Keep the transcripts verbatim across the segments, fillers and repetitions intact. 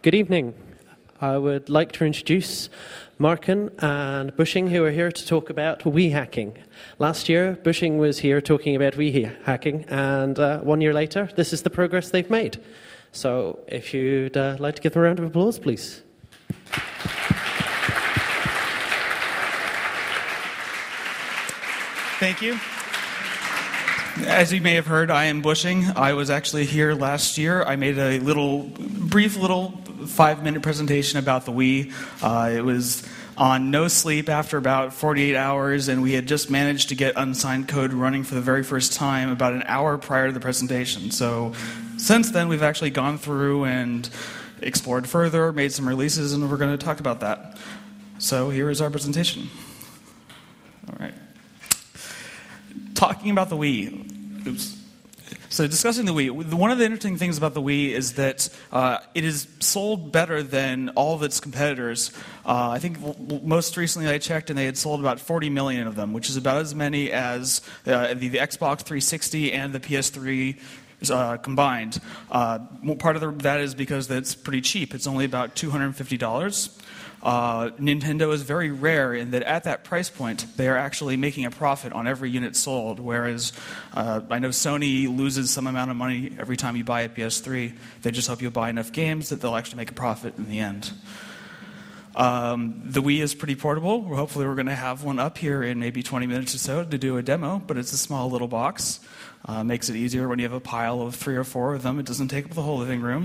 Good evening. I would like to introduce Marken and Bushing, who are here to talk about Wii hacking. Last year, Bushing was here talking about Wii hacking, and uh, one year later, this is the progress they've made. So if you'd uh, like to give them a round of applause, please. Thank you. As you may have heard, I am Bushing. I was actually here last year. I made a little, brief little five-minute presentation about the Wii. Uh, it was on no sleep after about forty-eight hours, and we had just managed to get unsigned code running for the very first time about an hour prior to the presentation. So since then, we've actually gone through and explored further, made some releases, and we're going to talk about that. So here is our presentation. All right. Talking about the Wii. Oops. So discussing the Wii, one of the interesting things about the Wii is that uh, it is sold better than all of its competitors. Uh, I think most recently I checked and they had sold about forty million of them, which is about as many as uh, the, the Xbox three sixty and the P S three uh, combined. Uh, part of the, that is because it's pretty cheap. It's only about two hundred fifty dollars. Uh, Nintendo is very rare in that at that price point, they are actually making a profit on every unit sold, whereas uh, I know Sony loses some amount of money every time you buy a P S three. They just hope you buy enough games that they'll actually make a profit in the end. Um, the Wii is pretty portable. Hopefully we're going to have one up here in maybe twenty minutes or so to do a demo, but it's a small little box. Uh, makes it easier when you have a pile of three or four of them. It doesn't take up the whole living room.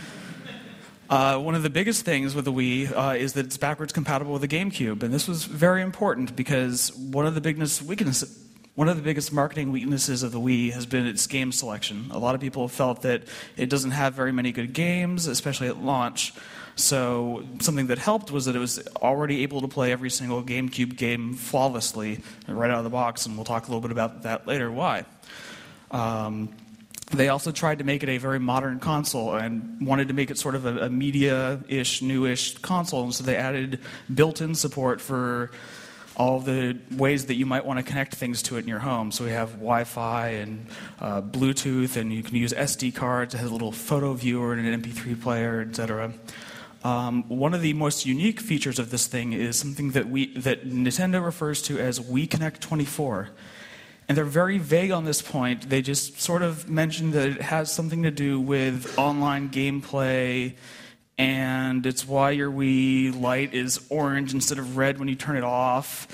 Uh, one of the biggest things with the Wii uh, is that it's backwards compatible with the GameCube, and this was very important because one of the biggest weaknesses, one of the biggest marketing weaknesses of the Wii has been its game selection. A lot of people felt that it doesn't have very many good games, especially at launch. So something that helped was that it was already able to play every single GameCube game flawlessly right out of the box, and we'll talk a little bit about that later. Why? Um, They also tried to make it a very modern console and wanted to make it sort of a, a media-ish, new-ish console. And so they added built-in support for all the ways that you might want to connect things to it in your home. So we have Wi-Fi and uh, Bluetooth, and you can use S D cards. It has a little photo viewer and an M P three player, et cetera. Um, one of the most unique features of this thing is something that we that Nintendo refers to as Wii Connect twenty-four. And they're very vague on this point. They just sort of mention that it has something to do with online gameplay, and it's why your Wii light is orange instead of red when you turn it off,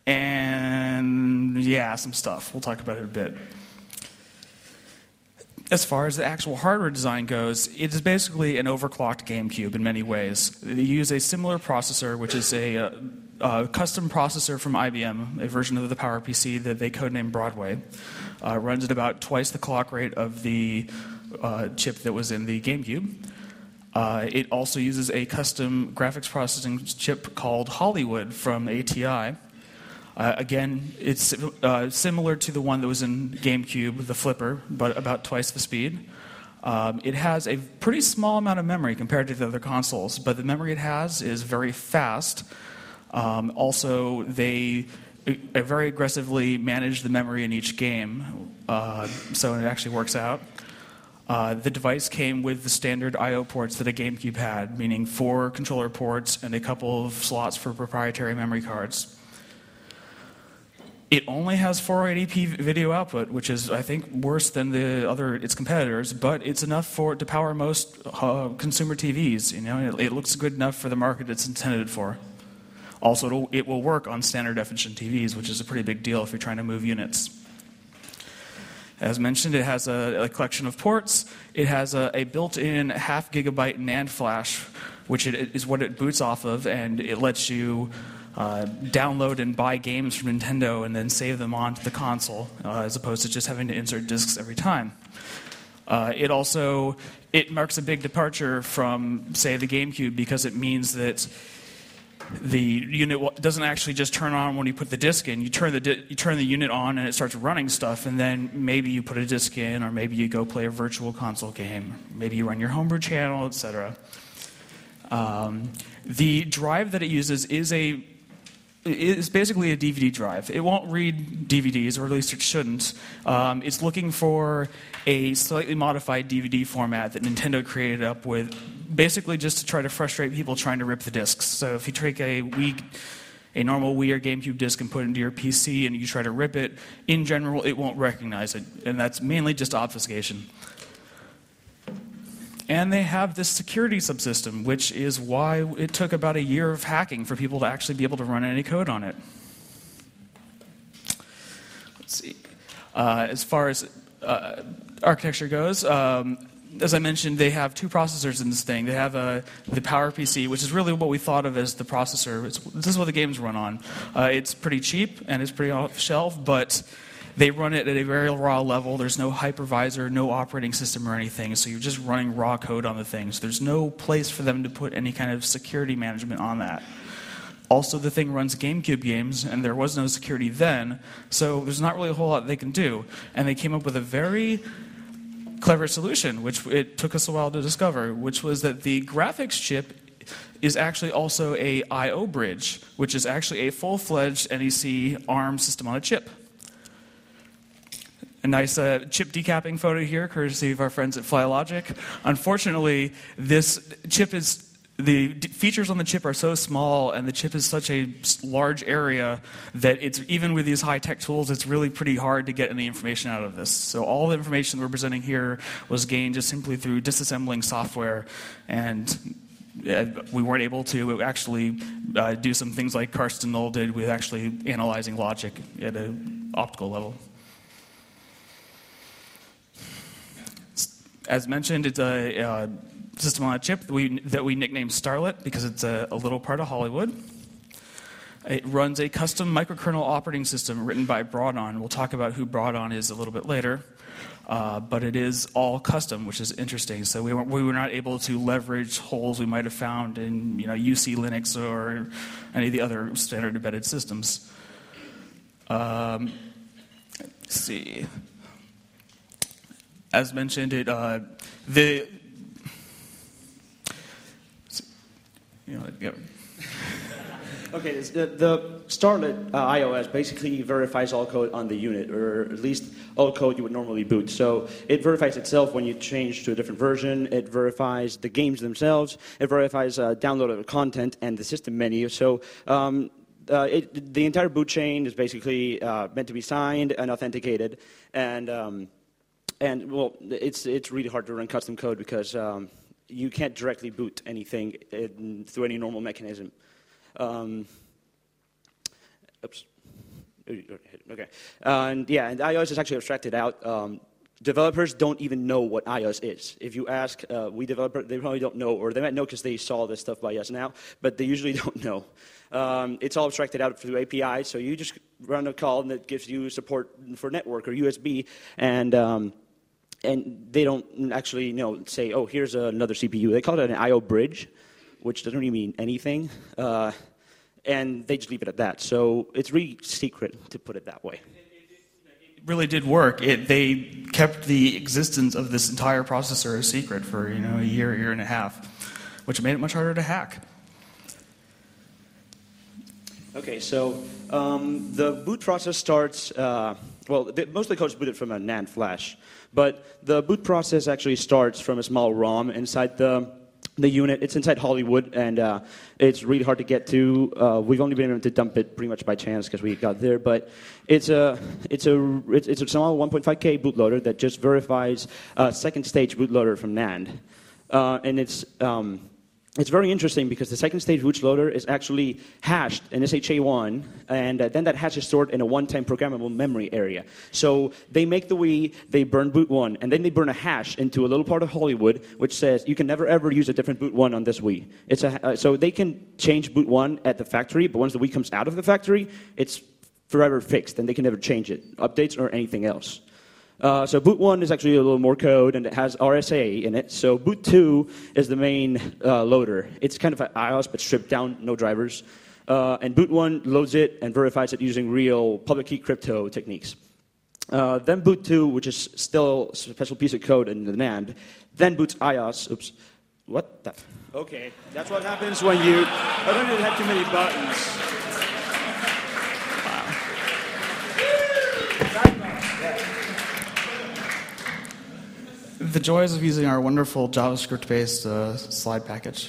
and yeah, some stuff. We'll talk about it a bit. As far as the actual hardware design goes, it is basically an overclocked GameCube in many ways. They use a similar processor, which is a uh, uh, custom processor from I B M, a version of the PowerPC that they codenamed Broadway. Uh, runs at about twice the clock rate of the uh, chip that was in the GameCube. Uh, it also uses a custom graphics processing chip called Hollywood from A T I. Uh, again, it's uh, similar to the one that was in GameCube, the Flipper, but about twice the speed. Um, it has a pretty small amount of memory compared to the other consoles, but the memory it has is very fast. Um, also, they uh, very aggressively manage the memory in each game, uh, so it actually works out. Uh, the device came with the standard I O ports that a GameCube had, meaning four controller ports and a couple of slots for proprietary memory cards. It only has four eighty p video output, which is, I think, worse than the other its competitors, but it's enough for to power most uh, consumer T Vs. You know, it, it looks good enough for the market it's intended for. Also, it'll, it will work on standard definition T Vs, which is a pretty big deal if you're trying to move units. As mentioned, it has a, a collection of ports. It has a, a built-in half gigabyte NAND flash, which it, is what it boots off of, and it lets you Uh, download and buy games from Nintendo and then save them onto the console, uh, as opposed to just having to insert discs every time. Uh, it also it marks a big departure from, say, the GameCube, because it means that the unit doesn't actually just turn on when you put the disc in. You turn the di- you turn the unit on and it starts running stuff, and then maybe you put a disc in, or maybe you go play a virtual console game. Maybe you run your homebrew channel, et cetera. Um, the drive that it uses is a is basically a D V D drive. It won't read D V Ds, or at least it shouldn't. Um, it's looking for a slightly modified D V D format that Nintendo created up with, basically just to try to frustrate people trying to rip the discs. So if you take a Wii, a normal Wii or GameCube disc and put it into your P C and you try to rip it, in general, it won't recognize it. And that's mainly just obfuscation. And they have this security subsystem, which is why it took about a year of hacking for people to actually be able to run any code on it. Let's see. Uh, as far as uh, architecture goes, um, as I mentioned, they have two processors in this thing. They have uh, the PowerPC, which is really what we thought of as the processor. It's, this is what the games run on. Uh, it's pretty cheap and it's pretty off the shelf, but they run it at a very raw level. There's no hypervisor, no operating system or anything, so you're just running raw code on the thing. So there's no place for them to put any kind of security management on that. Also, the thing runs GameCube games, and there was no security then, so there's not really a whole lot they can do. And they came up with a very clever solution, which it took us a while to discover, which was that the graphics chip is actually also a I O bridge, which is actually a full-fledged N E C ARM system on a chip. A nice uh, chip decapping photo here, courtesy of our friends at FlyLogic. Unfortunately, this chip is, the d- features on the chip are so small and the chip is such a large area that it's, even with these high-tech tools, it's really pretty hard to get any information out of this. So all the information we're presenting here was gained just simply through disassembling software, and uh, we weren't able to actually uh, do some things like Karsten Knoll did with actually analyzing logic at an optical level. As mentioned, it's a uh, system on a chip that we, that we nicknamed Starlet because it's a, a little part of Hollywood. It runs a custom microkernel operating system written by Broadon. We'll talk about who Broadon is a little bit later. Uh, but it is all custom, which is interesting. So we were, we were not able to leverage holes we might have found in you know, U C Linux or any of the other standard embedded systems. Um, let's see. As mentioned, it uh, the you know, yeah. Okay, the, the Starlet uh, iOS basically verifies all code on the unit, or at least all code you would normally boot. So it verifies itself when you change to a different version. It verifies the games themselves. It verifies uh, downloadable content and the system menu. So um, uh, it, the entire boot chain is basically uh, meant to be signed and authenticated. And um, and well, it's it's really hard to run custom code because um, you can't directly boot anything in, through any normal mechanism. Um, oops. Okay. Uh, and yeah, and iOS is actually abstracted out. Um, developers don't even know what iOS is. If you ask uh, we developer, they probably don't know, or they might know because they saw this stuff by us now, but they usually don't know. Um, it's all abstracted out through A P I, so you just run a call and it gives you support for network or U S B, and um, and they don't actually you know say, oh, here's another C P U. They call it an I O bridge, which doesn't really mean anything, uh, and they just leave it at that. So it's really secret, to put it that way. It really did work. It, they kept the existence of this entire processor a secret for you know a year, year and a half, which made it much harder to hack. Okay, so um, the boot process starts, uh, well, the, most of the code is booted from a NAND flash, but the boot process actually starts from a small ROM inside the the unit. It's inside Hollywood, and uh, it's really hard to get to. Uh, we've only been able to dump it pretty much by chance because we got there, but it's a it's a it's a small one point five K bootloader that just verifies a second stage bootloader from NAND, uh, and it's um, it's very interesting because the second stage bootloader is actually hashed in S H A one, and uh, then that hash is stored in a one-time programmable memory area. So they make the Wii, they burn boot one, and then they burn a hash into a little part of Hollywood which says you can never ever use a different boot one on this Wii. It's a, uh, so they can change boot one at the factory, but once the Wii comes out of the factory, it's forever fixed, and they can never change it, updates or anything else. Uh, so boot one is actually a little more code, and it has R S A in it. So boot two is the main uh, loader. It's kind of an iOS, but stripped down, no drivers. Uh, and boot one loads it and verifies it using real public key crypto techniques. Uh, then boot two, which is still a special piece of code in the NAND, then boots iOS. Oops. What the? Okay, that's what happens when you... I don't even have too many buttons. The joys of using our wonderful JavaScript-based uh, slide package.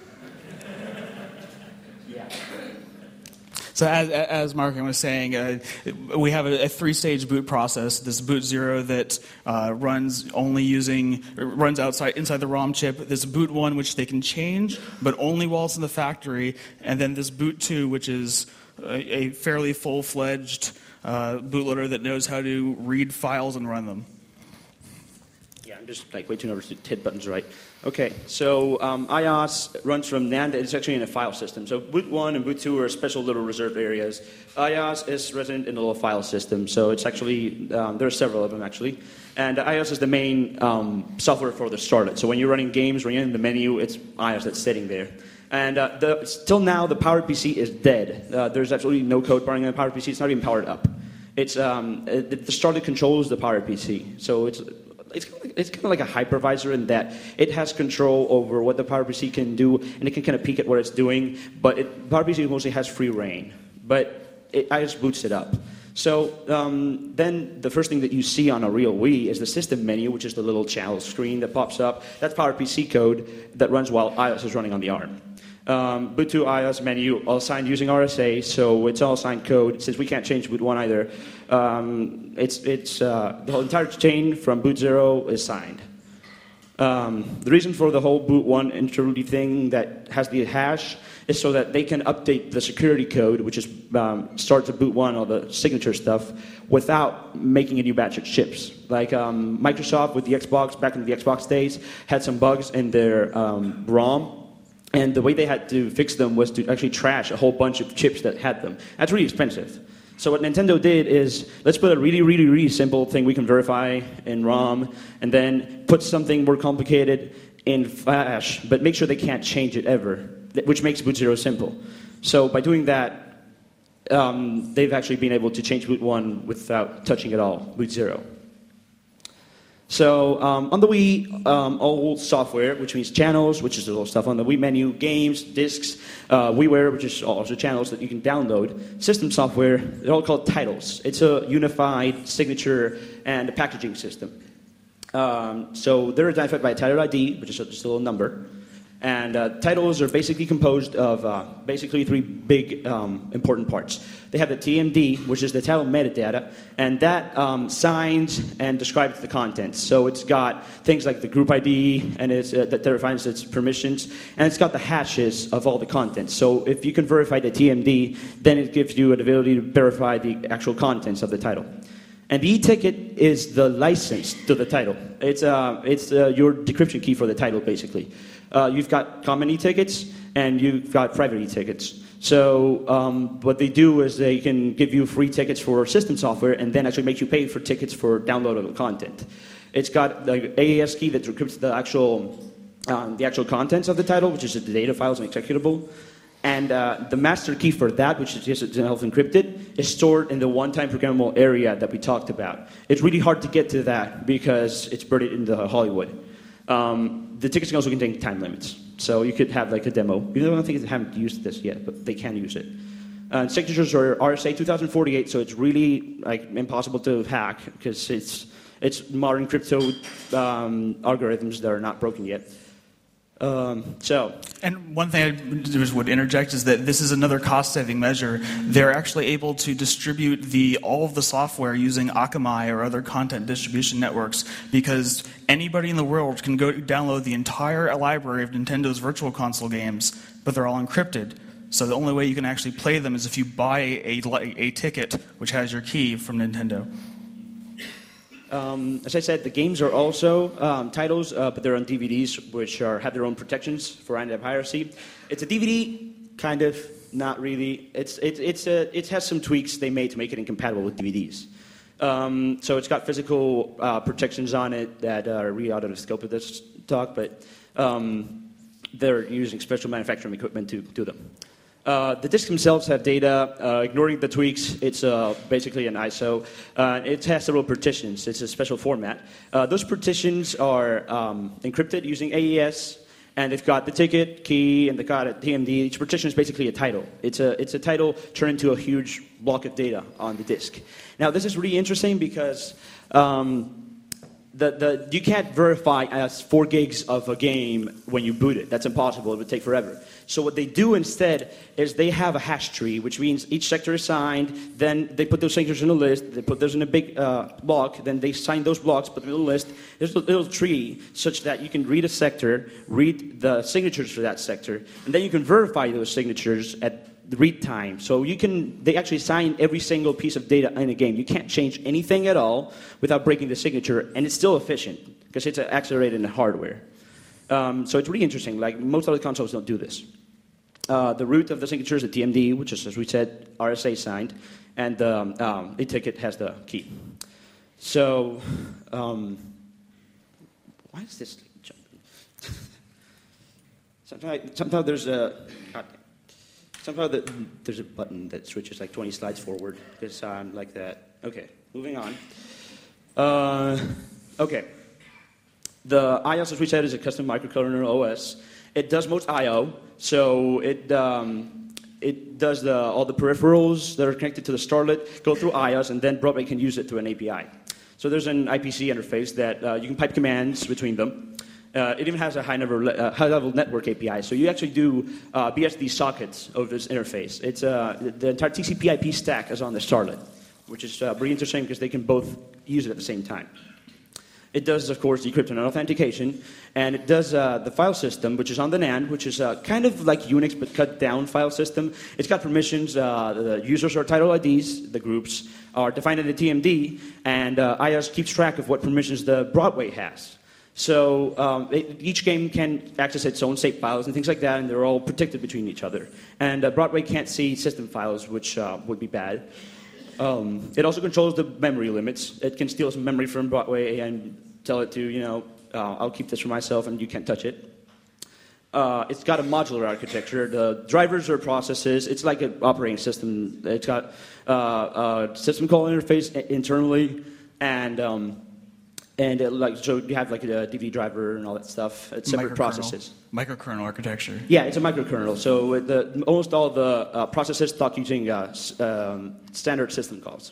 So as, as Markin was saying, uh, we have a, a three-stage boot process. This boot zero that uh, runs only using, runs outside inside the ROM chip. This boot one, which they can change, but only while it's in the factory. And then this boot two, which is a, a fairly full-fledged uh, bootloader that knows how to read files and run them. Yeah, I'm just like way too nervous to hit buttons right. Okay, so um, I O S runs from NAND. It's actually in a file system. So boot one and boot two are special little reserved areas. I O S is resident in a little file system. So it's actually, um, there are several of them actually. And I O S is the main um, software for the starlet. So when you're running games, when you're in the menu, it's I O S that's sitting there. And uh, the, till now, the PowerPC is dead. Uh, there's absolutely no code running on the PowerPC. It's not even powered up. It's um, the starlet controls the PowerPC. So it's It's kind, of like, it's kind of like a hypervisor in that it has control over what the PowerPC can do, and it can kind of peek at what it's doing, but it, PowerPC mostly has free reign. But it, I just boots it up. So um, then the first thing that you see on a real Wii is the system menu, which is the little channel screen that pops up. That's PowerPC code that runs while I O S is running on the ARM. Um, boot two I O S menu, all signed using R S A, so it's all signed code. Since we can't change boot one either, um, it's, it's, uh, the whole entire chain from boot zero is signed. Um, the reason for the whole boot one interlude thing that has the hash is so that they can update the security code, which is um, starts at boot one, all the signature stuff, without making a new batch of chips. Like um, Microsoft with the Xbox, back in the Xbox days, had some bugs in their um, ROM. And the way they had to fix them was to actually trash a whole bunch of chips that had them. That's really expensive. So what Nintendo did is, let's put a really, really, really simple thing we can verify in ROM, and then put something more complicated in Flash, but make sure they can't change it ever, which makes boot zero simple. So by doing that, um, they've actually been able to change boot one without touching it all, boot zero. So um, on the Wii, um, all software, which means channels, which is the little stuff on the Wii menu, games, disks, uh, WiiWare, which is also channels that you can download, system software, they're all called titles. It's a unified signature and a packaging system. Um, so they're identified by a title I D, which is just a little number. And uh, titles are basically composed of uh, basically three big um, important parts. They have the T M D, which is the title metadata, and that um, signs and describes the contents. So it's got things like the group I D, and it's, uh, that defines its permissions, and it's got the hashes of all the contents. So if you can verify the T M D, then it gives you an ability to verify the actual contents of the title. And the e-ticket is the license to the title. It's, uh, it's uh, your decryption key for the title, basically. Uh, you've got common e-tickets, and you've got private e-tickets. So um, what they do is they can give you free tickets for system software, and then actually make you pay for tickets for downloadable content. It's got the A E S key that decrypts the actual, um, the actual contents of the title, which is the data files and executable. And uh, the master key for that, which is just itself encrypted, is stored in the one-time programmable area that we talked about. It's really hard to get to that because it's buried in the Hollywood. Um, the tickets can also contain time limits. So you could have like a demo. You don't think they haven't used this yet, but they can use it. Uh, signatures are R S A two thousand forty-eight, so it's really like impossible to hack because it's, it's modern crypto um, algorithms that are not broken yet. Um, so, and one thing I just would interject is that this is another cost-saving measure. They're actually able to distribute the all of the software using Akamai or other content distribution networks because anybody in the world can go download the entire library of Nintendo's Virtual Console games, but they're all encrypted. So the only way you can actually play them is if you buy a, a ticket which has your key from Nintendo. Um, as I said, the games are also um, titles, uh, but they're on D V Ds, which are, have their own protections for anti-piracy. It's a D V D, kind of, not really. It's, it, it's a, it has some tweaks they made to make it incompatible with D V Ds. Um, so it's got physical uh, protections on it that are really out of the scope of this talk, but um, they're using special manufacturing equipment to do them. Uh, the disks themselves have data. Uh, ignoring the tweaks, it's uh, basically an I S O. Uh, it has several partitions. It's a special format. Uh, those partitions are um, encrypted using A E S, and they've got the ticket, key, and they've got a T M D. Each partition is basically a title. It's a, it's a title turned into a huge block of data on the disk. Now, this is really interesting because um, the, the, you can't verify as four gigs of a game when you boot it. That's impossible. It would take forever. So what they do instead is they have a hash tree, which means each sector is signed. Then they put those sectors in a list. They put those in a big uh, block. Then they sign those blocks, put them in a list. There's a little tree such that you can read a sector, read the signatures for that sector, and then you can verify those signatures at the read time. So you can, they actually sign every single piece of data in a game. You can't change anything at all without breaking the signature, and it's still efficient because it's accelerated in the hardware. Um, so it's really interesting. Like most other consoles don't do this. Uh, the root of the signature is the T M D, which is, as we said, R S A signed, and um, um, the ticket has the key. So, um, why is this jumping? sometimes, sometimes there's a. God, Somehow the, there's a button that switches like twenty slides forward because I'm like that. Okay, moving on. Uh, okay. The I O S, as we said, is a custom microkernel O S. It does most I O, so it um, it does the, all the peripherals that are connected to the Starlet go through I O S, and then Broadway can use it through an A P I. So there's an I P C interface that uh, you can pipe commands between them. Uh, it even has a high-level uh, high-level network A P I, so you actually do uh, B S D sockets over this interface. It's uh, the entire T C P I P stack is on the Starlet, which is uh, pretty interesting because they can both use it at the same time. It does, of course, decryption and authentication, and it does uh, the file system, which is on the NAND, which is uh, kind of like Unix but cut down file system. It's got permissions. Uh, the users are title I Ds. The groups are defined in the T M D, and uh, I O S keeps track of what permissions the Broadway has. So um, it, each game can access its own save files and things like that, and they're all protected between each other. And uh, Broadway can't see system files, which uh, would be bad. Um, it also controls the memory limits. It can steal some memory from Broadway and tell it to, you know, uh, I'll keep this for myself and you can't touch it. Uh, it's got a modular architecture. The drivers are processes. It's like an operating system. It's got uh, a system call interface internally, and um, And it, like, so you have like a D V D driver and all that stuff. It's separate processes. Microkernel architecture. Yeah, it's a microkernel. So the, almost all the uh, processes talk using uh, um, standard system calls.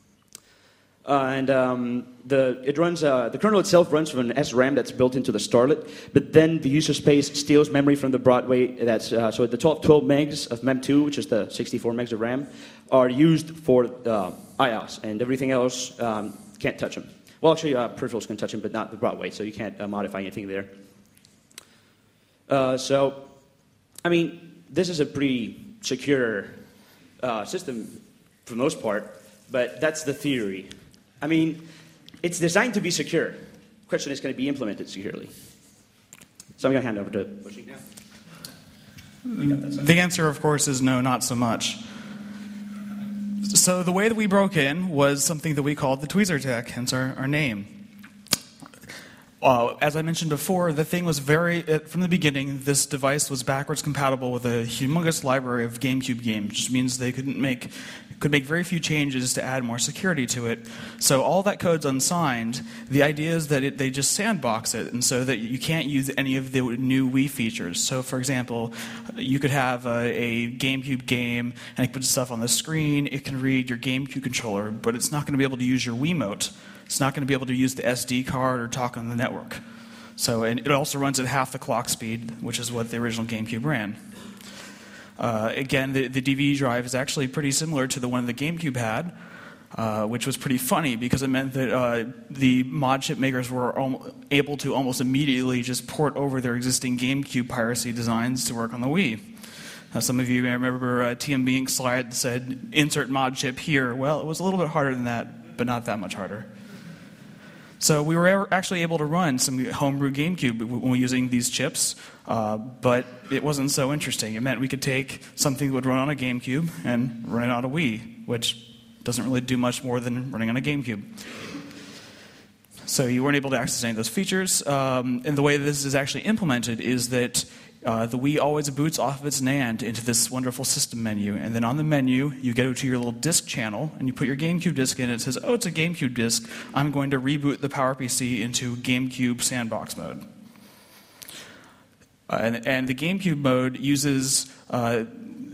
Uh, and um, the it runs. Uh, the kernel itself runs from an S RAM that's built into the Starlet. But then the user space steals memory from the Broadway. That's uh, so the twelve, twelve megs of mem two, which is the sixty-four megs of RAM, are used for uh, I O S, and everything else um, can't touch them. Well, actually, uh, peripherals can touch them, but not the Broadway, so you can't uh, modify anything there. Uh, so, I mean, this is a pretty secure uh, system for the most part, but that's the theory. I mean, it's designed to be secure. The question is, can it be implemented securely? So I'm going to hand over to Bushing now. The answer, of course, is no, not so much. So the way that we broke in was something that we called the tweezer attack, hence our, our name. Uh, as I mentioned before, the thing was very, uh, from the beginning, this device was backwards compatible with a humongous library of GameCube games, which means they couldn't make, could make very few changes to add more security to it. So all that code's unsigned. The idea is that it, they just sandbox it, and so that you can't use any of the new Wii features. So, for example, you could have a, a GameCube game, and it puts stuff on the screen. It can read your GameCube controller, but it's not going to be able to use your Wiimote. It's not going to be able to use the S D card or talk on the network. So, and it also runs at half the clock speed, which is what the original GameCube ran. Uh, again, the, the D V D drive is actually pretty similar to the one the GameCube had, uh, which was pretty funny because it meant that uh, the mod chip makers were al- able to almost immediately just port over their existing GameCube piracy designs to work on the Wii. Uh, some of you may remember uh, T M B Incorporated's slide that said, insert mod chip here. Well, it was a little bit harder than that, but not that much harder. So we were actually able to run some homebrew GameCube when we were using these chips, uh, but it wasn't so interesting. It meant we could take something that would run on a GameCube and run it on a Wii, which doesn't really do much more than running on a GameCube. So you weren't able to access any of those features. Um, and the way this is actually implemented is that Uh, the Wii always boots off of its NAND into this wonderful system menu, and then on the menu, you go to your little disk channel, and you put your GameCube disk in, and it says, oh, it's a GameCube disk. I'm going to reboot the PowerPC into GameCube sandbox mode. Uh, and, and the GameCube mode uses uh,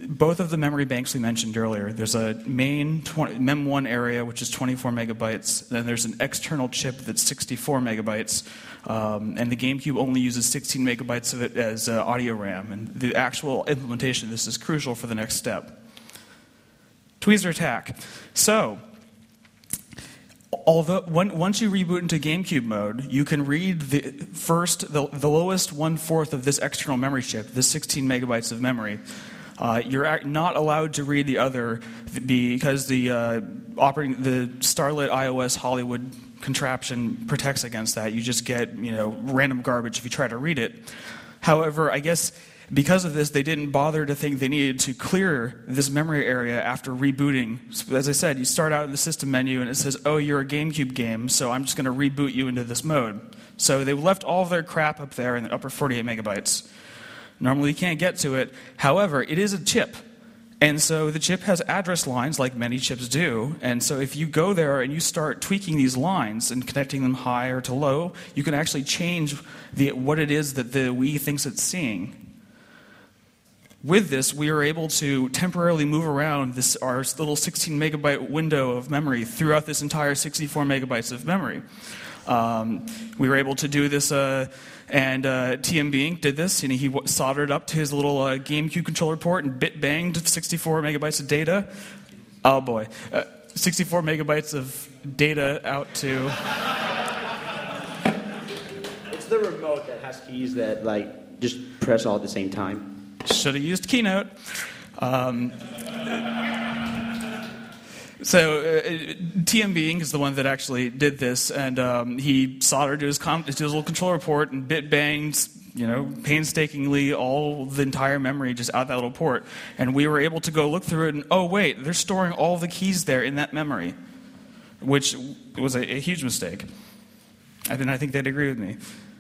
both of the memory banks we mentioned earlier. There's a main mem one area, which is twenty-four megabytes. Then there's an external chip that's sixty-four megabytes. Um, and the GameCube only uses sixteen megabytes of it as uh, audio RAM. And the actual implementation of this is crucial for the next step. Tweezer attack. So, although when, once you reboot into GameCube mode, you can read the first, the, the lowest one-fourth of this external memory chip, this sixteen megabytes of memory. Uh, you're not allowed to read the other because the uh, operating the Starlit iOS Hollywood contraption protects against that. You just get, you know, random garbage if you try to read it. However, I guess because of this, they didn't bother to think they needed to clear this memory area after rebooting. So, as I said, you start out in the system menu and it says, oh, you're a GameCube game, so I'm just going to reboot you into this mode. So they left all of their crap up there in the upper forty-eight megabytes. Normally you can't get to it. However, it is a chip. And so the chip has address lines like many chips do. And so if you go there and you start tweaking these lines and connecting them high or to low, you can actually change the, what it is that the Wii thinks it's seeing. With this, we are able to temporarily move around this our little sixteen megabyte window of memory throughout this entire sixty-four megabytes of memory. Um, we were able to do this, uh, and uh, T M B Incorporated did this. You know, he soldered up to his little uh, GameCube controller port and bit banged sixty-four megabytes of data. Oh boy, uh, sixty-four megabytes of data out to. It's the remote that has keys that like just press all at the same time. Should have used Keynote. Um, so uh, T M B Incorporated is the one that actually did this, and um, he soldered to his, com- to his little controller port and bit banged, you know, painstakingly all the entire memory just out that little port. And we were able to go look through it, and oh wait, they're storing all the keys there in that memory, which was a, a huge mistake. I think I think they'd agree with me.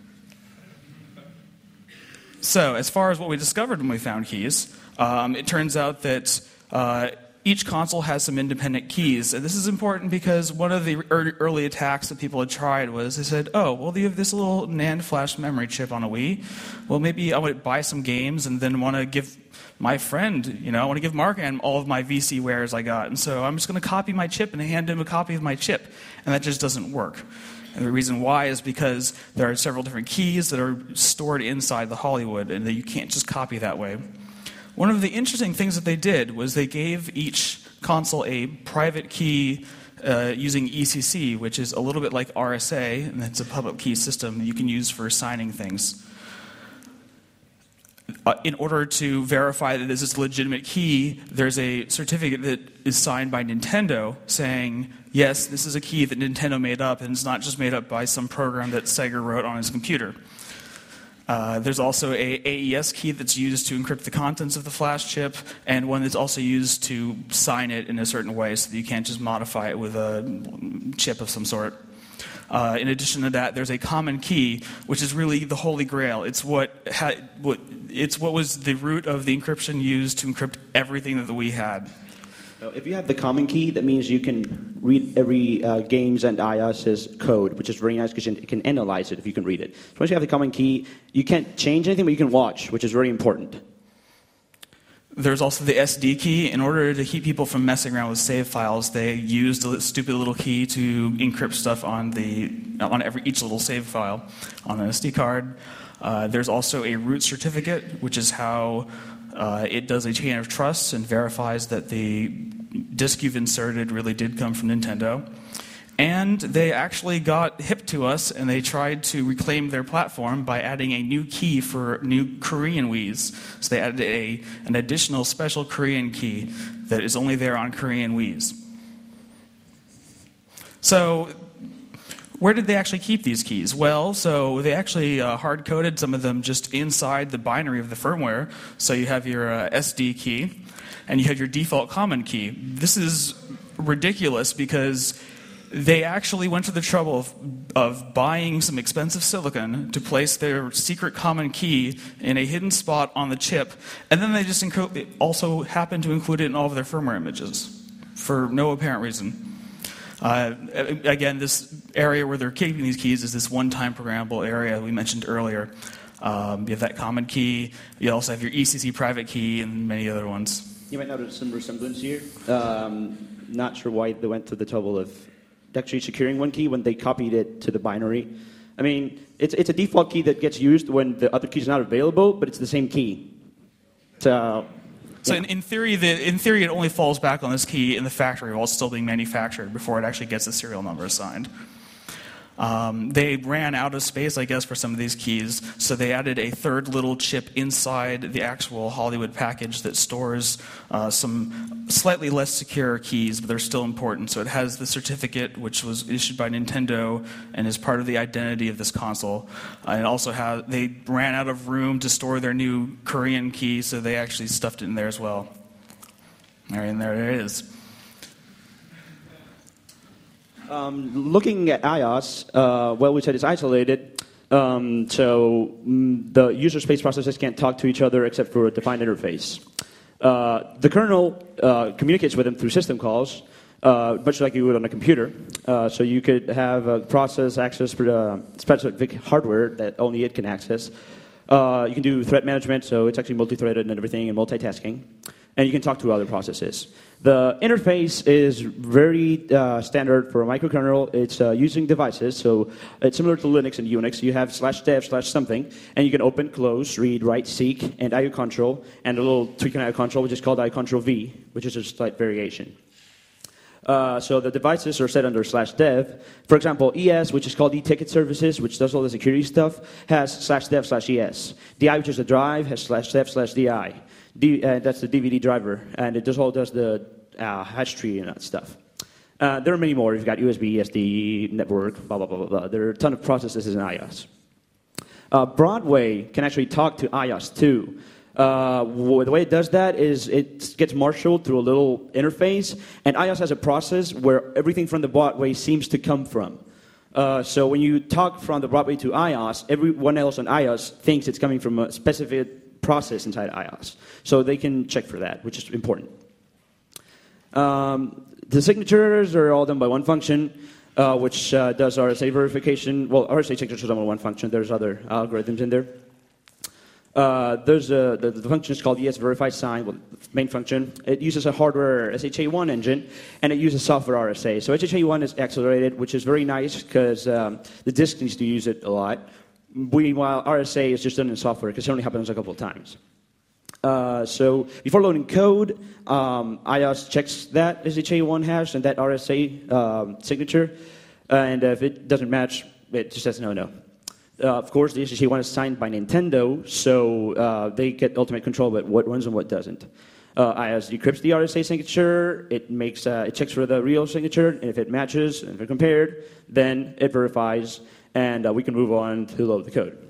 So, as far as what we discovered when we found keys, um, it turns out that uh, each console has some independent keys. And this is important because one of the early attacks that people had tried was they said, oh, well, you have this little NAND flash memory chip on a Wii. Well, maybe I would buy some games and then want to give my friend, you know, I want to give Mark and all of my V C wares I got. And so I'm just going to copy my chip and hand him a copy of my chip. And that just doesn't work. And the reason why is because there are several different keys that are stored inside the Hollywood and that you can't just copy that way. One of the interesting things that they did was they gave each console a private key uh, using E C C, which is a little bit like R S A, and it's a public key system that you can use for signing things. Uh, in order to verify that this is a legitimate key, there's a certificate that is signed by Nintendo saying, yes, this is a key that Nintendo made up, and it's not just made up by some program that Sega wrote on his computer. Uh, there's also a A E S key that's used to encrypt the contents of the flash chip, and one that's also used to sign it in a certain way so that you can't just modify it with a chip of some sort. Uh, in addition to that, there's a common key, which is really the holy grail. It's what, ha- what it's what was the root of the encryption used to encrypt everything that the Wii had. If you have the common key, that means you can read every uh, games and iOS's code, which is very nice because you can analyze it if you can read it. So once you have the common key, you can't change anything, but you can watch, which is very important. There's also the S D key. In order to keep people from messing around with save files, they used a stupid little key to encrypt stuff on the on every each little save file on an S D card. Uh, there's also a root certificate, which is how uh, it does a chain of trust and verifies that the disk you've inserted really did come from Nintendo. And they actually got hip to us, and they tried to reclaim their platform by adding a new key for new Korean Wiis. So they added a, an additional special Korean key that is only there on Korean Wiis. So where did they actually keep these keys? Well, so they actually uh, hard-coded some of them just inside the binary of the firmware. So you have your uh, S D key, and you have your default common key. This is ridiculous because they actually went to the trouble of, of buying some expensive silicon to place their secret common key in a hidden spot on the chip, and then they just include, also happened to include it in all of their firmware images for no apparent reason. Uh, again, this area where they're keeping these keys is this one-time programmable area we mentioned earlier. Um, you have that common key. You also have your E C C private key and many other ones. You might notice some resemblance here. Um, not sure why they went to the trouble of actually securing one key when they copied it to the binary. I mean, it's it's a default key that gets used when the other key is not available, but it's the same key. So, so yeah. in, in theory, the, in theory, it only falls back on this key in the factory while it's still being manufactured before it actually gets the serial number assigned. Um, they ran out of space, I guess, for some of these keys, so they added a third little chip inside the actual Hollywood package that stores uh, some slightly less secure keys, but they're still important. So it has the certificate, which was issued by Nintendo and is part of the identity of this console. Uh, it also has, they ran out of room to store their new Korean key, so they actually stuffed it in there as well. All right, and there it is. Um, looking at iOS, uh, well, we said it's isolated, um, so mm, the user space processes can't talk to each other except for a defined interface. Uh, the kernel uh, communicates with them through system calls, uh, much like you would on a computer. Uh, so you could have a process access for the specific hardware that only it can access. Uh, you can do thread management, so it's actually multi-threaded and everything, and multitasking. And you can talk to other processes. The interface is very uh, standard for a microkernel. It's uh, using devices, so it's similar to Linux and Unix. You have slash dev slash something, and you can open, close, read, write, seek, and I O control, and a little tweak on I O control, which is called I O control V, which is a slight variation. Uh, so the devices are set under slash dev. For example, E S, which is called e-ticket services, which does all the security stuff, has slash dev slash E S. D I, which is the drive, has slash dev slash D I. D, uh, that's the D V D driver, and it does all does the uh, hash tree and that stuff. Uh, there are many more. You've got U S B, S D, network, blah, blah, blah, blah, blah. There are a ton of processes in iOS. Uh, Broadway can actually talk to iOS too. Uh, the way it does that is it gets marshaled through a little interface, and iOS has a process where everything from the Broadway seems to come from. Uh, so when you talk from the Broadway to iOS, everyone else on iOS thinks it's coming from a specific process inside iOS. So they can check for that, which is important. Um, the signatures are all done by one function, uh, which uh, does R S A verification. Well, R S A signatures are done by one function. There's other algorithms in there. Uh, there's a, the, the function is called E S verify sign, well, main function. It uses a hardware S H A one engine, and it uses software R S A. So S H A one is accelerated, which is very nice because um, the disk needs to use it a lot. Meanwhile, R S A is just done in software because it only happens a couple of times. Uh, so before loading code, um, iOS checks that S H A one hash and that R S A um, signature, uh, and if it doesn't match, it just says no, no. Uh, of course, the S H A one is signed by Nintendo, so uh, they get ultimate control about what runs and what doesn't. Uh, iOS decrypts the R S A signature. It makes uh, it checks for the real signature, and if it matches and if they're compared, then it verifies, and uh, we can move on to load the code.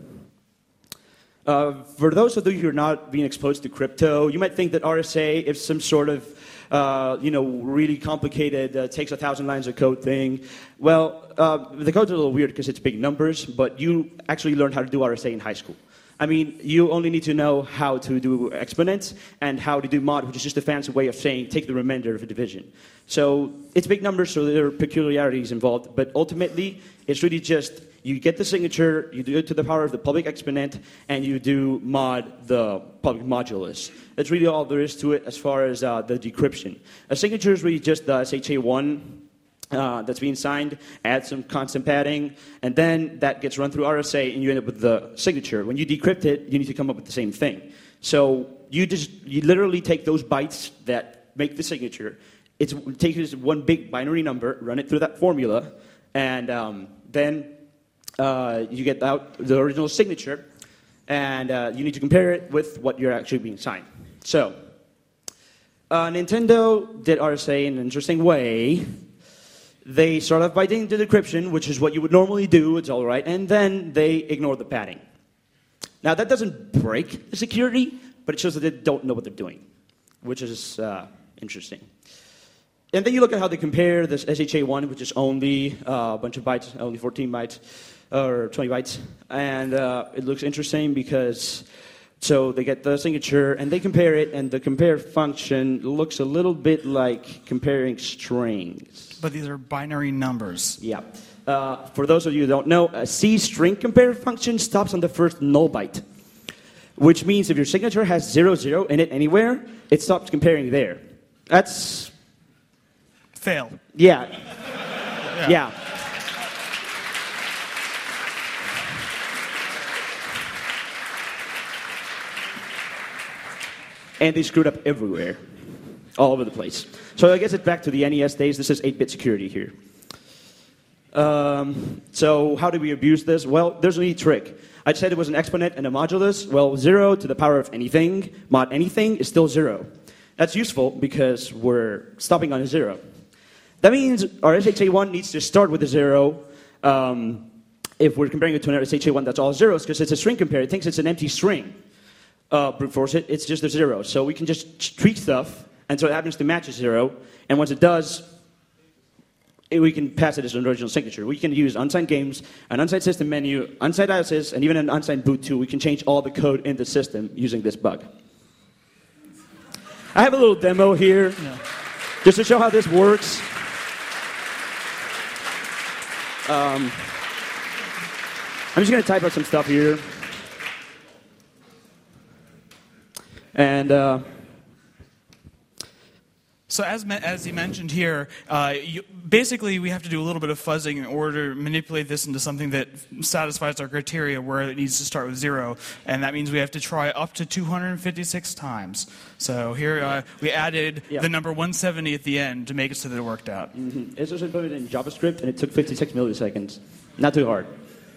Uh, for those of you who are not being exposed to crypto, you might think that R S A is some sort of, uh, you know, really complicated, uh, takes a thousand lines of code thing. Well, uh, the code's a little weird because it's big numbers, but you actually learn how to do R S A in high school. I mean, you only need to know how to do exponents and how to do mod, which is just a fancy way of saying take the remainder of a division. So it's big numbers, so there are peculiarities involved, but ultimately, it's really just you get the signature, you do it to the power of the public exponent, and you do mod the public modulus. That's really all there is to it as far as uh, the decryption. A signature is really just the S H A one uh, that's being signed, add some constant padding, and then that gets run through R S A, and you end up with the signature. When you decrypt it, you need to come up with the same thing. So you just you literally take those bytes that make the signature. It's take this one big binary number, run it through that formula, and um, then Uh, you get out the original signature, and uh, you need to compare it with what you're actually being signed. So, uh, Nintendo did R S A in an interesting way. They start off by doing the decryption, which is what you would normally do, it's all right, and then they ignore the padding. Now, that doesn't break the security, but it shows that they don't know what they're doing, which is uh, interesting. And then you look at how they compare this S H A one, which is only uh, a bunch of bytes, only fourteen bytes, or twenty bytes, and uh, it looks interesting because, so they get the signature, and they compare it, and the compare function looks a little bit like comparing strings. But these are binary numbers. Yeah. Uh, for those of you who don't know, a C string compare function stops on the first null byte. which means if your signature has zero zero in it anywhere, it stops comparing there. That's... Fail. Yeah. Yeah. Yeah. And they screwed up everywhere. All over the place. So I guess it's back to the N E S days. This is eight-bit security here. Um, so how do we abuse this? Well, there's a neat trick. I said it was an exponent and a modulus. Well, zero to the power of anything, mod anything, is still zero. That's useful because we're stopping on a zero. That means our S H A one needs to start with a zero. Um, if we're comparing it to an S H A one that's all zeros, because it's a string compare. It thinks it's an empty string. Uh, brute force it, it's just a zero. So we can just treat stuff until it happens to match a zero. And once it does, it, we can pass it as an original signature. We can use unsigned games, an unsigned system menu, unsigned I S S, and even an unsigned boot too. We can change all the code in the system using this bug. I have a little demo here, yeah. just to show how this works. Um, I'm just going to type out some stuff here. And uh, so as as you mentioned here, uh, you, basically we have to do a little bit of fuzzing in order to manipulate this into something that satisfies our criteria where it needs to start with zero. And that means we have to try up to two hundred fifty-six times. So here uh, we added yeah. the number one seventy at the end to make it so that it worked out. Mm-hmm. It was implemented in JavaScript, and it took fifty-six milliseconds. Not too hard.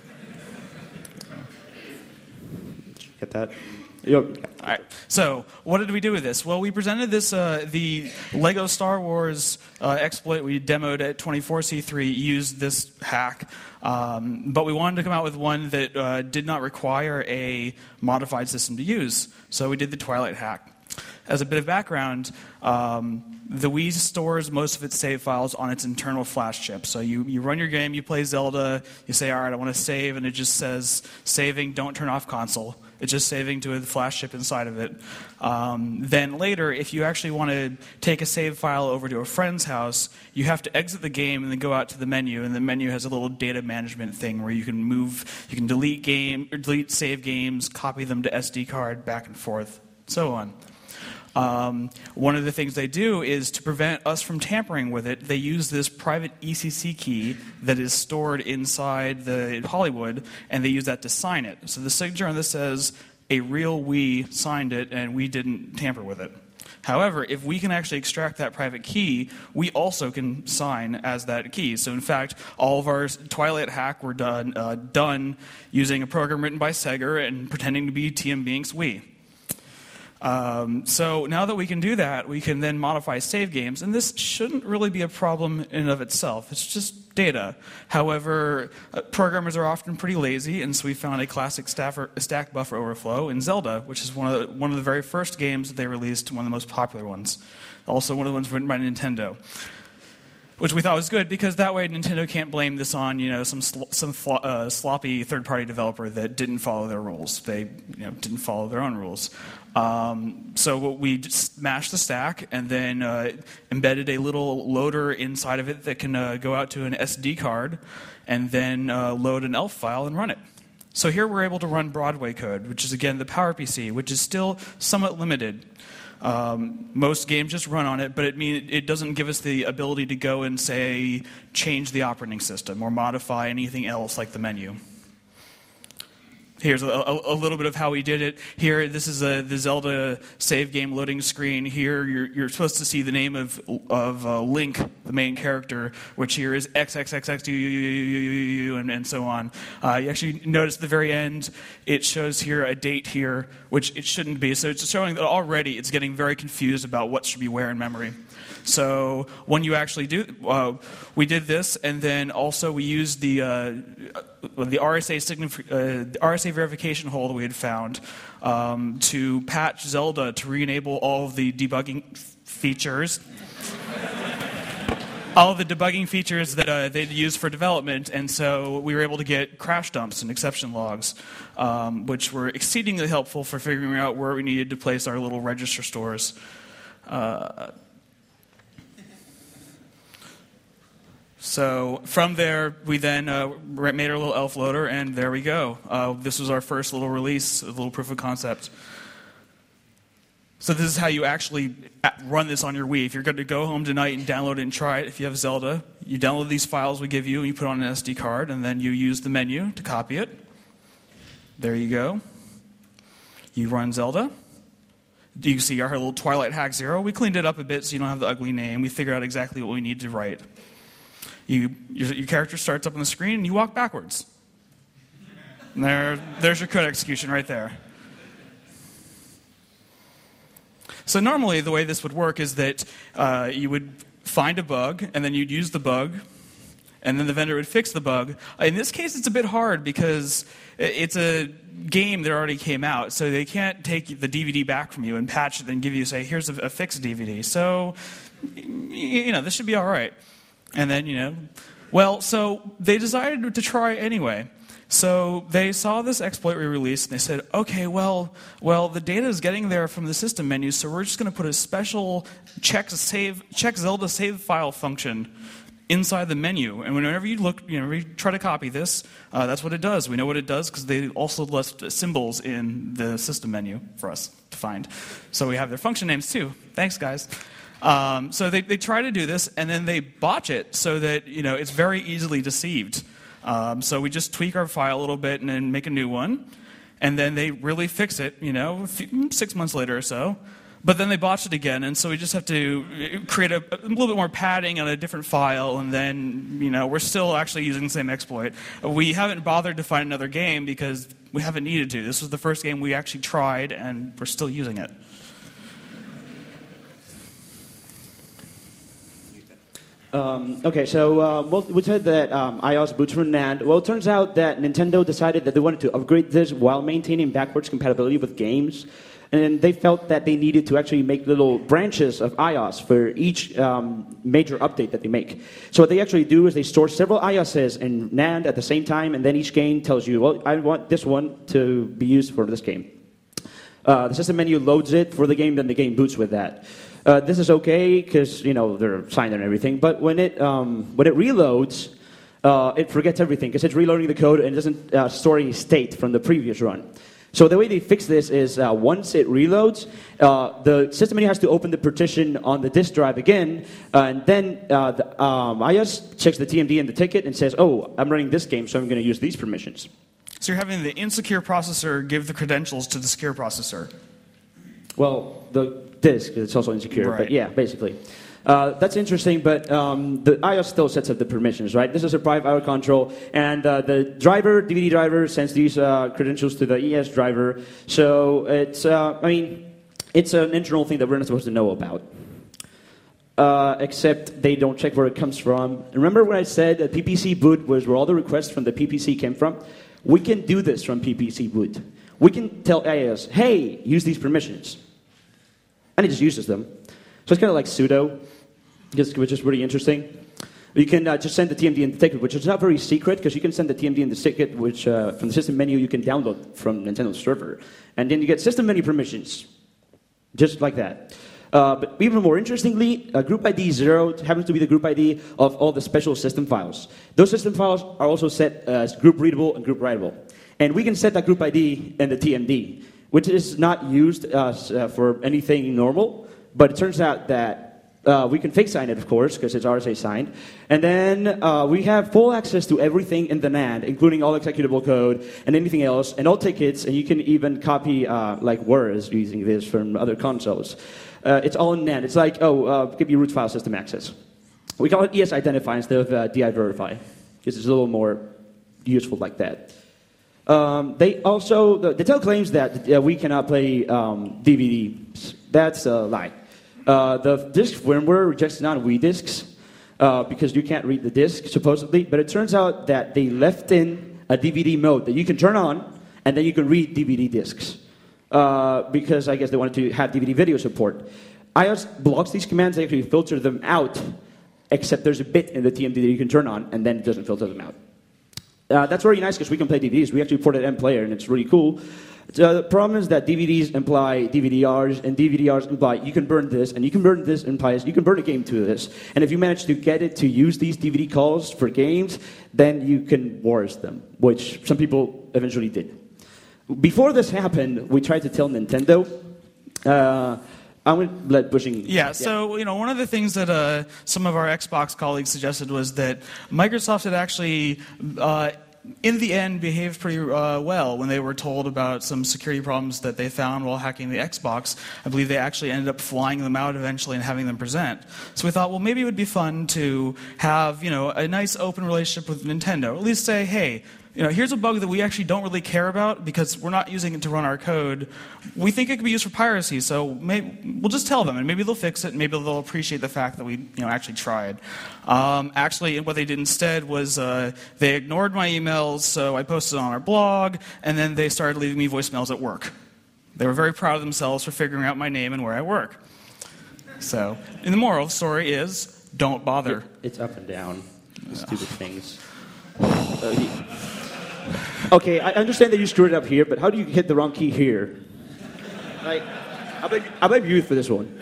Get that? Yep. All right. So, what did we do with this? Well, we presented this, uh, the Lego Star Wars uh, exploit we demoed at twenty-four C three used this hack, um, but we wanted to come out with one that uh, did not require a modified system to use. So we did the Twilight hack. As a bit of background, um, the Wii stores most of its save files on its internal flash chip. So you, you run your game, you play Zelda, you say, all right, I want to save, and it just says, saving, don't turn off console. It's just saving to a flash chip inside of it. Um, then later, if you actually want to take a save file over to a friend's house, you have to exit the game and then go out to the menu, and the menu has a little data management thing where you can move, you can delete game, or delete save games, copy them to S D card, back and forth, so on. Um, one of the things they do is to prevent us from tampering with it, they use this private E C C key that is stored inside the Hollywood, and they use that to sign it. So the signature on this says, a real we signed it, and we didn't tamper with it. However, if we can actually extract that private key, we also can sign as that key. So in fact, all of our Twilight hack were done, uh, done using a program written by Sega and pretending to be T M B Incorporated's we. Um, so now that we can do that, we can then modify save games, and this shouldn't really be a problem in and of itself. It's just data. However, uh, programmers are often pretty lazy, and so we found a classic staffer, stack buffer overflow in Zelda, which is one of the, one of the very first games that they released, one of the most popular ones. Also one of the ones written by Nintendo, which we thought was good because that way Nintendo can't blame this on, you know, some sl- some fl- uh, sloppy third-party developer that didn't follow their rules. They, you know, didn't follow their own rules. Um, so we just smashed the stack and then uh, embedded a little loader inside of it that can uh, go out to an S D card and then uh, load an E L F file and run it. So here we're able to run Broadway code, which is, again, the PowerPC, which is still somewhat limited. Um, most games just run on it, but it mean it doesn't give us the ability to go and, say, change the operating system or modify anything else like the menu. Here's a, a, a little bit of how we did it. Here, this is a, the Zelda save game loading screen. Here, you're, you're supposed to see the name of of uh, Link, the main character, which here is X X X X and and so on. Uh, you actually notice at the very end, it shows here a date here, which it shouldn't be. So it's showing that already it's getting very confused about what should be where in memory. So when you actually do, uh, we did this, and then also we used the uh, the R S A signif- uh, the R S A verification hole that we had found um, to patch Zelda to re-enable all of the debugging f- features. all of the debugging features that uh, they'd use for development, and so we were able to get crash dumps and exception logs, um, which were exceedingly helpful for figuring out where we needed to place our little register stores. Uh, So from there, we then uh, made our little elf loader, and there we go. Uh, this was our first little release, a little proof of concept. So this is how you actually run this on your Wii. If you're going to go home tonight and download it and try it, if you have Zelda, you download these files we give you, and you put it on an S D card, and then you use the menu to copy it. There you go. You run Zelda. You see our little Twilight Hack Zero. We cleaned it up a bit so you don't have the ugly name. We figured out exactly what we need to write. You, your, your character starts up on the screen, and you walk backwards. And there, there's your code execution right there. So normally the way this would work is that uh, you would find a bug, and then you'd use the bug, and then the vendor would fix the bug. In this case, it's a bit hard because it's a game that already came out, so they can't take the D V D back from you and patch it and give you, say, here's a, a fixed D V D. So, you know, this should be all right. And then, you know, well, so they decided to try anyway. So they saw this exploit we released, and they said, okay, well, well, the data is getting there from the system menu, so we're just going to put a special check save, check Zelda save file function inside the menu. And whenever you look, you know, you try to copy this, uh, that's what it does. We know what it does because they also left symbols in the system menu for us to find. So we have their function names too. Thanks, guys. Um, so they, they try to do this, and then they botch it so that, you know, it's very easily deceived. Um, so we just tweak our file a little bit and then make a new one, and then they really fix it, you know, a few, six months later or so. But then they botch it again, and so we just have to create a, a little bit more padding on a different file, and then, you know, we're still actually using the same exploit. We haven't bothered to find another game because we haven't needed to. This was the first game we actually tried, and we're still using it. Um, okay, so uh, well, we said that um, iOS boots from NAND. Well, it turns out that Nintendo decided that they wanted to upgrade this while maintaining backwards compatibility with games. And they felt that they needed to actually make little branches of iOS for each um, major update that they make. So what they actually do is they store several iOSes in NAND at the same time, and then each game tells you, well, I want this one to be used for this game. Uh, the system menu loads it for the game, then the game boots with that. Uh, this is okay because, you know, they're signed and everything, but when it um, when it reloads, uh, it forgets everything because it's reloading the code and it doesn't uh, store any state from the previous run. So the way they fix this is uh, once it reloads, uh, the system menu has to open the partition on the disk drive again, uh, and then uh, the um, iOS checks the T M D and the ticket and says, oh, I'm running this game, so I'm going to use these permissions. So you're having the insecure processor give the credentials to the secure processor. Well, the disk, it's also insecure, right. But yeah, basically. Uh, that's interesting, but um, the iOS still sets up the permissions, right? This is a private I O control, and uh, the driver, D V D driver, sends these uh, credentials to the E S driver. So it's, uh, I mean, it's an internal thing that we're not supposed to know about. Uh, except they don't check where it comes from. Remember when I said that P P C boot was where all the requests from the P P C came from? We can do this from P P C boot. We can tell iOS, hey, use these permissions. And it just uses them. So it's kind of like sudo, which is really interesting. You can uh, just send the T M D and the ticket, which is not very secret, because you can send the T M D and the ticket, which uh, from the system menu you can download from Nintendo's server. And then you get system menu permissions, just like that. Uh, but even more interestingly, uh, group I D zero happens to be the group I D of all the special system files. Those system files are also set as group readable and group writable. And we can set that group I D in the T M D, which is not used uh, uh, for anything normal, but it turns out that uh, we can fake sign it, of course, because it's R S A signed. And then uh, we have full access to everything in the NAND, including all executable code and anything else, and all tickets, and you can even copy uh, like words using this from other consoles. Uh, it's all in NAND. It's like, oh, uh, give you root file system access. We call it E S identify instead of uh, D I verify, because it's a little more useful like that. Um, they also, the, the Intel claims that uh, we cannot play um, D V Ds. That's a lie. Uh, the disk firmware rejects non-Wii disks uh, because you can't read the disk, supposedly. But it turns out that they left in a D V D mode that you can turn on, and then you can read D V D disks. Uh, because I guess they wanted to have D V D video support. iOS blocks these commands, they actually filter them out, except there's a bit in the T M D that you can turn on, and then it doesn't filter them out. Uh, that's very nice because we can play D V Ds. We actually ported M Player, and it's really cool. So the problem is that D V Ds imply D V D Rs, and D V D Rs imply you can burn this, and you can burn this implies you can burn a game to this. And if you manage to get it to use these D V D calls for games, then you can WARS them, which some people eventually did. Before this happened, we tried to tell Nintendo. Uh, I'm going to let Bushing... Yeah, yeah, so, you know, one of the things that uh, some of our Xbox colleagues suggested was that Microsoft had actually... Uh, in the end, behaved pretty uh, well when they were told about some security problems that they found while hacking the Xbox. I believe they actually ended up flying them out eventually and having them present. So we thought, well, maybe it would be fun to have, you know, a nice open relationship with Nintendo. At least say, hey, you know, here's a bug that we actually don't really care about because we're not using it to run our code. We think it could be used for piracy, so maybe, we'll just tell them, and maybe they'll fix it, and maybe they'll appreciate the fact that we, you know, actually tried. Um, actually, what they did instead was uh, they ignored my emails, so I posted it on our blog, and then they started leaving me voicemails at work. They were very proud of themselves for figuring out my name and where I work. So, and the moral of the story is, don't bother. It's up and down. Stupid things. Uh, he, Okay, I understand that you screwed it up here, but how do you hit the wrong key here? Like, I blame, I blame you for this one.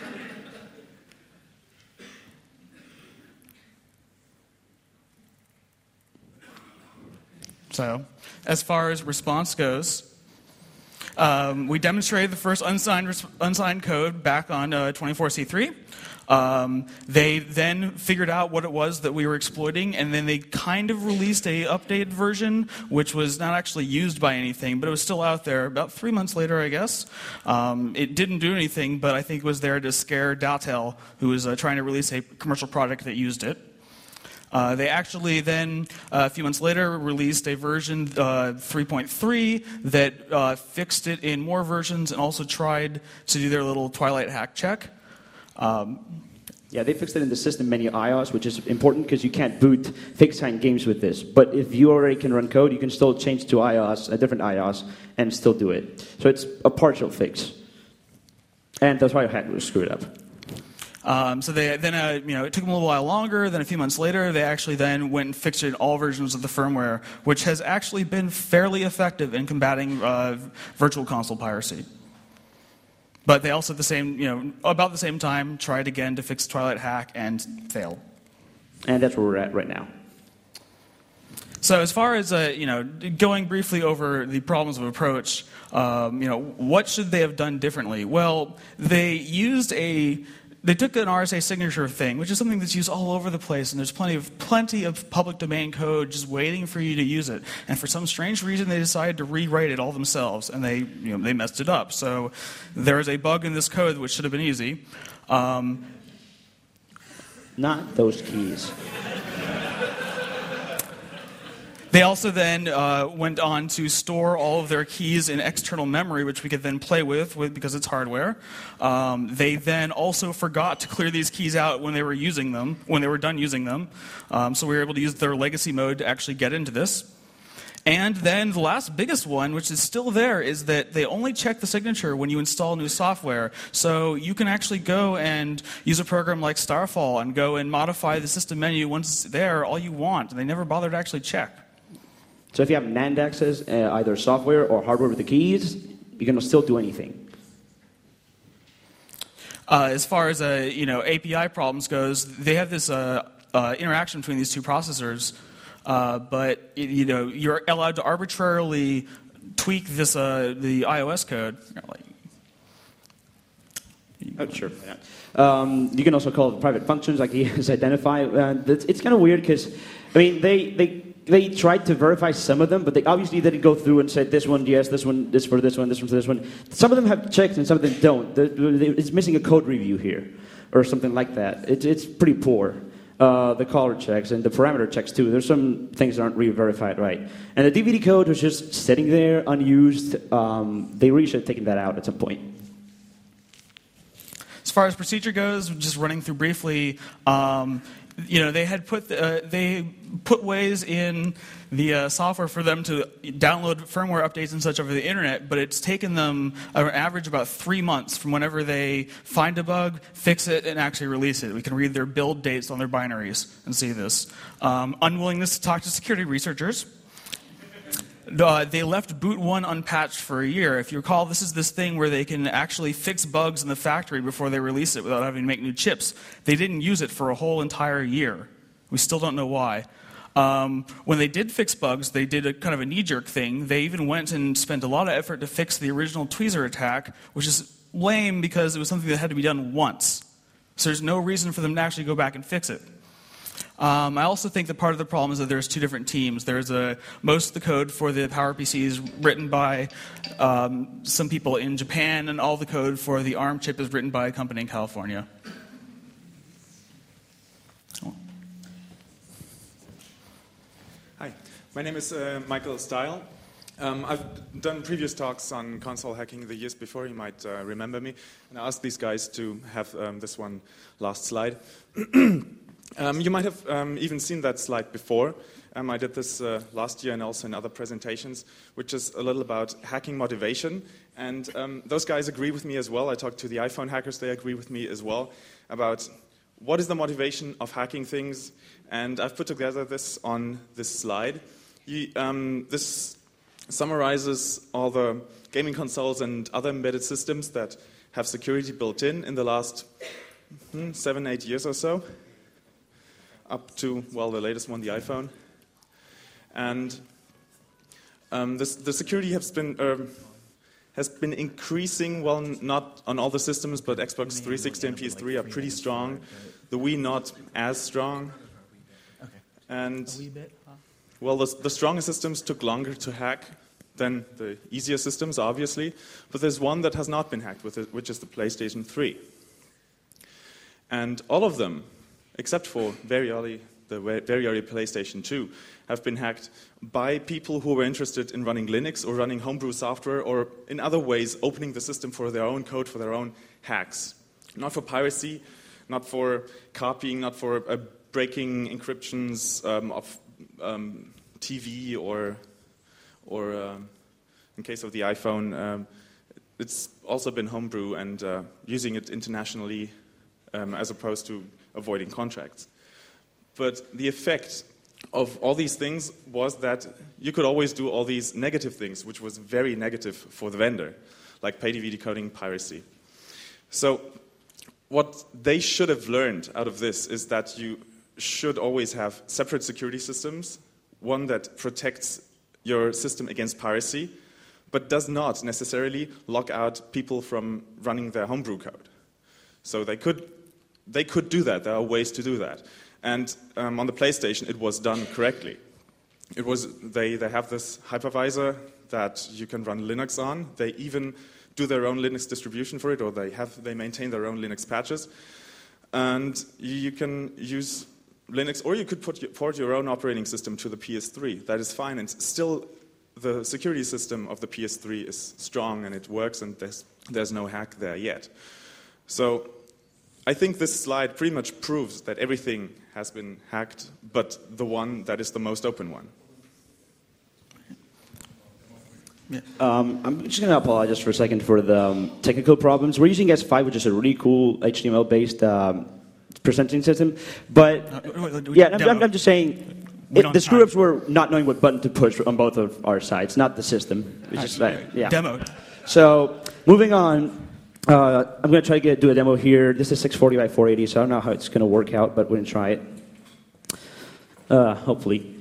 So, as far as response goes, um, we demonstrated the first unsigned unsigned code back on uh, twenty-four C three. Um, they then figured out what it was that we were exploiting, and then they kind of released a updated version, which was not actually used by anything, but it was still out there about three months later, I guess. Um, it didn't do anything, but I think it was there to scare Dowtel, who was uh, trying to release a commercial product that used it. Uh, they actually then, uh, a few months later, released a version uh, three point three that uh, fixed it in more versions and also tried to do their little Twilight hack check. Um, yeah, they fixed it in the system menu iOS, which is important because you can't boot fixed-time games with this. But if you already can run code, you can still change to iOS, a different iOS, and still do it. So it's a partial fix. And that's why hack was screwed up. Um, so they then, uh, you know, it took them a little while longer. Then a few months later, they actually then went and fixed it in all versions of the firmware, which has actually been fairly effective in combating uh, virtual console piracy. But they also, at the same, you know, about the same time, tried again to fix Twilight hack and failed. And that's where we're at right now. So as far as, uh, you know, going briefly over the problems of approach, um, you know, what should they have done differently? Well, they used a... They took an R S A signature thing, which is something that's used all over the place, and there's plenty of plenty of public domain code just waiting for you to use it. And for some strange reason, they decided to rewrite it all themselves, and they, you know, they messed it up. So there is a bug in this code which should have been easy. Um, Not those keys. They also then uh, went on to store all of their keys in external memory, which we could then play with, with because it's hardware. Um, they then also forgot to clear these keys out when they were using them, when they were done using them. Um, so we were able to use their legacy mode to actually get into this. And then the last biggest one, which is still there, is that they only check the signature when you install new software. So you can actually go and use a program like Starfall and go and modify the system menu once it's there all you want. And they never bother to actually check. So if you have NAND access, uh, either software or hardware with the keys, you can still do anything. Uh, as far as uh, you know, A P I problems goes, they have this uh, uh, interaction between these two processors, uh, but you know, you're allowed to arbitrarily tweak this uh, the iOS code. Oh, sure. Yeah. Um, you can also call it private functions, like he has identified. Uh, it's it's kind of weird because, I mean, they they. They tried to verify some of them, but they obviously didn't go through and say this one, yes, this one, this for this one, this one for this one. Some of them have checks and some of them don't. It's missing a code review here, or something like that. It's, it's pretty poor. Uh, the caller checks and the parameter checks too. There's some things that aren't really verified right. And the D V D code was just sitting there unused. Um, they really should have taken that out at some point. As far as procedure goes, just running through briefly, um, you know, they had put the, uh, they put ways in the uh, software for them to download firmware updates and such over the internet, but it's taken them an average about three months from whenever they find a bug, fix it, and actually release it. We can read their build dates on their binaries and see this. Um, unwillingness to talk to security researchers. Uh, they left boot one unpatched for a year. If you recall, this is this thing where they can actually fix bugs in the factory before they release it without having to make new chips. They didn't use it for a whole entire year. We still don't know why. Um, when they did fix bugs, they did a kind of a knee-jerk thing. They even went and spent a lot of effort to fix the original tweezer attack, which is lame because it was something that had to be done once. So there's no reason for them to actually go back and fix it. Um, I also think that part of the problem is that there's two different teams. There's a, most of the code for the PowerPC is written by um, some people in Japan, and all the code for the ARM chip is written by a company in California. Hi, my name is uh, Michael Style. Um, I've done previous talks on console hacking the years before. You might uh, remember me. And I asked these guys to have um, this one last slide. Um, you might have um, even seen that slide before. Um, I did this uh, last year and also in other presentations, which is a little about hacking motivation. And um, those guys agree with me as well. I talked to the iPhone hackers. They agree with me as well about what is the motivation of hacking things. And I've put together this on this slide. You, um, this summarizes all the gaming consoles and other embedded systems that have security built in in the last hmm, seven, eight years or so. Up to, well, the latest one, the iPhone. And um, this, the security has been um, has been increasing, well, not on all the systems, but Xbox three sixty and P S three are pretty strong. The Wii not as strong. And, well, the, the stronger systems took longer to hack than the easier systems, obviously. But there's one that has not been hacked, with it, which is the PlayStation three. And all of them, except for very early, the very early PlayStation two, have been hacked by people who were interested in running Linux or running homebrew software or in other ways opening the system for their own code, for their own hacks. Not for piracy, not for copying, not for uh, breaking encryptions um, of um, T V or, or uh, in case of the iPhone, um, it's also been homebrew and uh, using it internationally um, as opposed to avoiding contracts. But the effect of all these things was that you could always do all these negative things, which was very negative for the vendor, like pay T V decoding, piracy. So what they should have learned out of this is that you should always have separate security systems, one that protects your system against piracy, but does not necessarily lock out people from running their homebrew code. So they could They could do that. There are ways to do that. And um, on the PlayStation, it was done correctly. It was they, they have this hypervisor that you can run Linux on. They even do their own Linux distribution for it, or they have they maintain their own Linux patches. And you can use Linux, or you could put your, port your own operating system to the P S three. That is fine. And still, the security system of the P S three is strong, and it works, and there's, there's no hack there yet. So I think this slide pretty much proves that everything has been hacked, but the one that is the most open one. Yeah. Um, I'm just going to apologize for a second for the um, technical problems. We're using S five, which is a really cool H T M L-based um, presenting system. But, uh, yeah, I'm, I'm, I'm just saying, it, the screw-ups were not knowing what button to push on both of our sides, not the system. It's just like, yeah. Demo. So, moving on. Uh, I'm going to try to get, do a demo here. This is six forty by four eighty, so I don't know how it's going to work out, but we're going to try it. Uh, hopefully.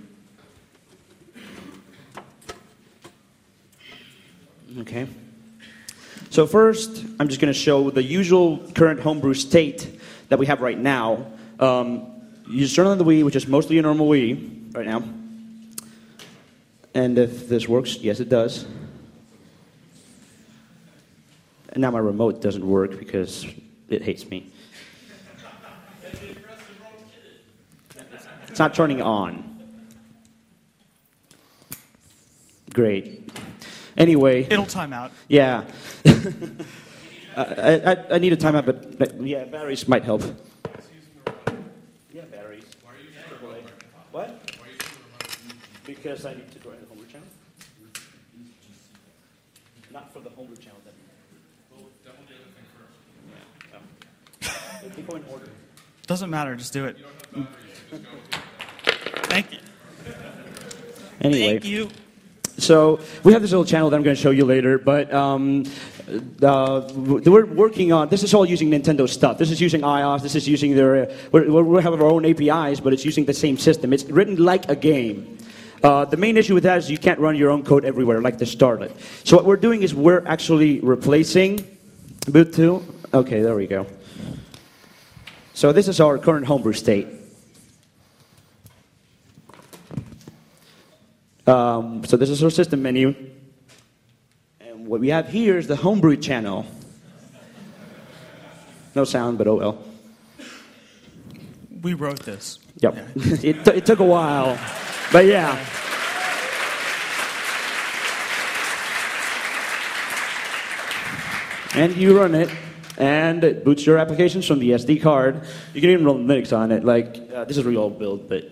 Okay. So first, I'm just going to show the usual current homebrew state that we have right now. Um, you just turn on the Wii, which is mostly a normal Wii right now. And if this works, yes, it does. And now my remote doesn't work because it hates me. It's not turning on. Great. Anyway. It'll time out. Yeah. I, I, I need a timeout, but, but yeah, batteries might help. Yeah, batteries. Why are you using the What? Why are you using the Because I need to join the homebrew channel. Not for the homebrew channel, then. They go in order. Doesn't matter, just do it. Thank you. Anyway. Thank you. So we have this little channel that I'm going to show you later, but um, uh, we're working on, this is all using Nintendo stuff. This is using iOS, this is using their, uh, we're, we have our own A P Is, but it's using the same system. It's written like a game. Uh, the main issue with that is you can't run your own code everywhere, like the Starlet. So what we're doing is we're actually replacing boot two. Okay, there we go. So this is our current homebrew state. Um, so this is our system menu. And what we have here is the homebrew channel. No sound, but oh well. We wrote this. Yep. Yeah. it, t- it took a while. But yeah. And you run it, and it boots your applications from the S D card. You can even run Linux on it. Like, uh, this is a real old build, but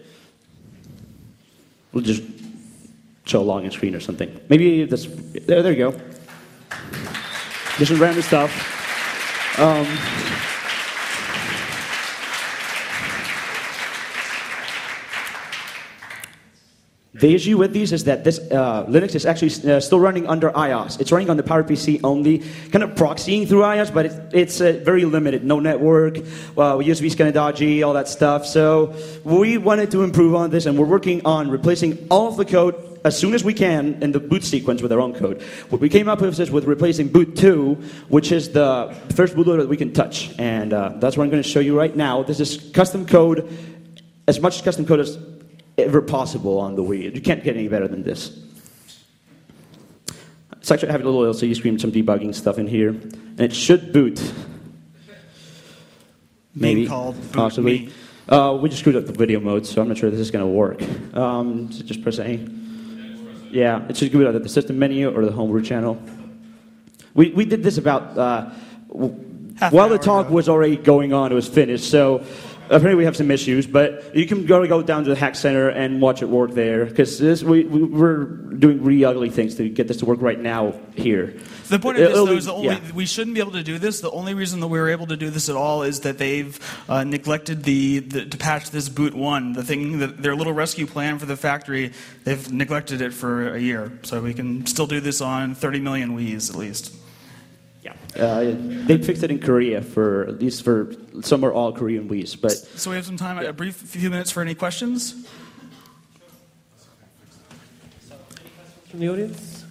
we'll just show a login screen or something. Maybe this, there, there you go. Just some random stuff. Um, The issue with these is that this uh, Linux is actually uh, still running under iOS. It's running on the PowerPC only, kind of proxying through iOS, but it, it's uh, very limited. No network, uh, U S B's kind of dodgy, all that stuff. So we wanted to improve on this, and we're working on replacing all of the code as soon as we can in the boot sequence with our own code. What we came up with is with replacing boot two, which is the first bootloader that we can touch. And uh, that's what I'm going to show you right now. This is custom code, as much custom code as ever possible on the Wii. You can't get any better than this. It's actually I have a little L C D screen, some debugging stuff in here, and it should boot. Maybe, called boot possibly. me. Uh, we just screwed up the video mode, so I'm not sure this is going to work. Um, so just press A. Yeah, it should go either the system menu or the homebrew channel. We we did this about uh, Half while an the hour talk ago. was already going on. It was finished, so. Apparently we have some issues, but you can go, go down to the Hack Center and watch it work there, because we, we, we're doing really ugly things to get this to work right now here. The point of this, It'll though, be- is the only, yeah. we shouldn't be able to do this. The only reason that we were able to do this at all is that they've uh, neglected the, the to patch this boot one, the thing that their little rescue plan for the factory. They've neglected it for a year, so we can still do this on thirty million Wii's at least. Yeah. Uh, they fixed it in Korea, for at least for some or all Korean Wii's, but So we have some time, a brief few minutes for any questions. From the audience?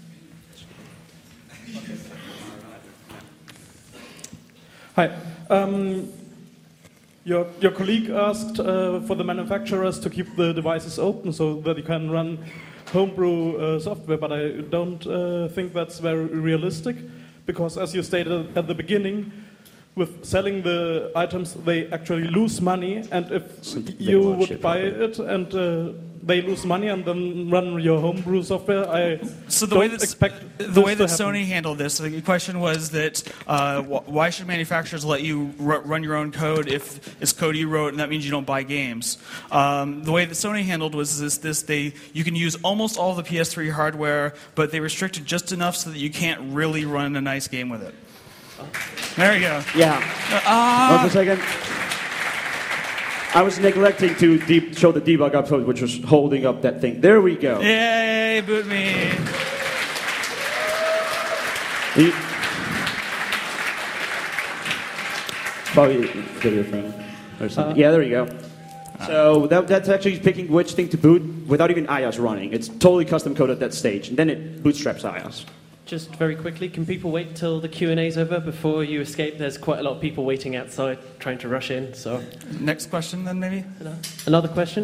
Hi. Um, your, your colleague asked uh, for the manufacturers to keep the devices open so that you can run homebrew uh, software, but I don't uh, think that's very realistic, because as you stated at the beginning, with selling the items, they actually lose money, and if Something they you won't would ship buy over. it and uh, they lose money and then run your homebrew software, I So the don't way that expect the this way to that happen. Sony handled this, the question was that uh, wh- why should manufacturers let you r- run your own code if it's code you wrote, and that means you don't buy games? Um, the way that Sony handled was this: this they you can use almost all the P S three hardware, but they restricted just enough so that you can't really run a nice game with it. There you go. yeah. Ah. One second. I was neglecting to de- show the debug upload, which was holding up that thing. There we go. Yay, boot me. You- Probably give it a thing or something. yeah, there we go. So that, that's actually picking which thing to boot without even iOS running. It's totally custom code at that stage, and then it bootstraps iOS. Just very quickly, can people wait till the Q and A's over before you escape? There's quite a lot of people waiting outside trying to rush in, so... Next question, then maybe. Another question?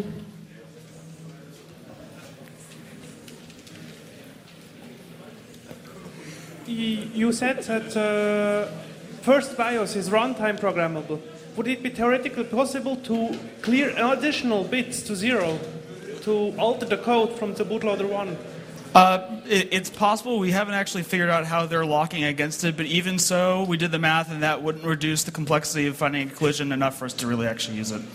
You said that uh, first BIOS is runtime programmable. Would it be theoretically possible to clear additional bits to zero to alter the code from the bootloader one? Uh, it, it's possible. We haven't actually figured out how they're locking against it, but even so, we did the math, and that wouldn't reduce the complexity of finding a collision enough for us to really actually use it.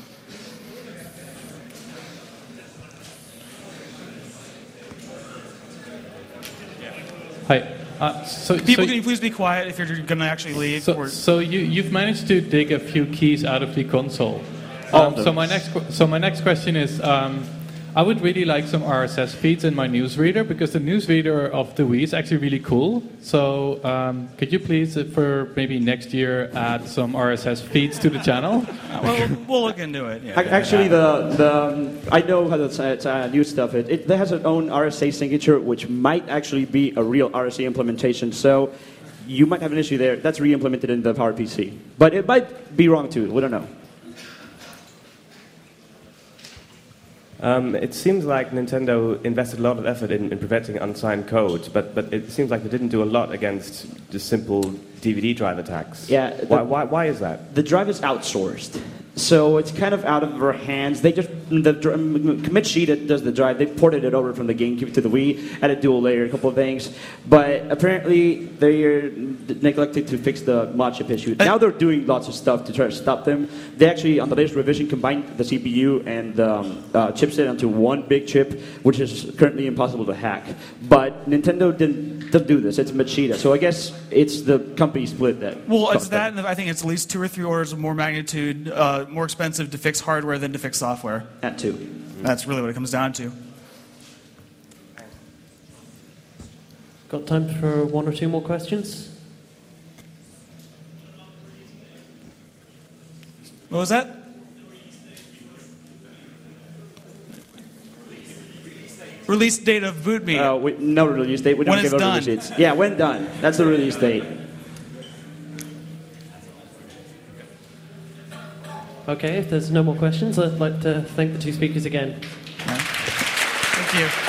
Hi. Uh, so, People, so, can you please be quiet if you're going to actually leave? so, We're- so you, you've managed to dig a few keys out of the console. All Um, of so my those. next que- so my next question is, um, I would really like some R S S feeds in my newsreader because the newsreader of the Wii is actually really cool. So um, could you please, uh, for maybe next year, add some R S S feeds to the channel? Well, we'll, we'll look into it. Yeah. Ac- Actually, the the um, I know how to uh, new stuff. It, it has its own R S A signature, which might actually be a real R S A implementation. So you might have an issue there. That's re-implemented in the PowerPC, but it might be wrong too. We don't know. Um, it seems like Nintendo invested a lot of effort in, in preventing unsigned code, but, but it seems like they didn't do a lot against just simple D V D drive attacks. Yeah. The, Why, why, why is that? The drive is outsourced. So it's kind of out of our hands. They just, the commit sheet that does the drive, they ported it over from the GameCube to the Wii, added dual layer, a couple of things. But apparently they are neglected to fix the mod chip issue. Now they're doing lots of stuff to try to stop them. They actually, on the latest revision, combined the C P U and um, uh, chipset into one big chip, which is currently impossible to hack. But Nintendo didn't, didn't do this. It's Machida. So I guess it's the company split that. Well, it's that, and I think it's at least two or three orders of more magnitude, uh, more expensive to fix hardware than to fix software. That too. That's really what it comes down to. Got time for one or two more questions? What was that? Release date of BootMe. Uh, we, no release date. We don't When give it's out done. release dates. Yeah, when done. That's the release date. Okay, if there's no more questions, I'd like to thank the two speakers again. Thank you.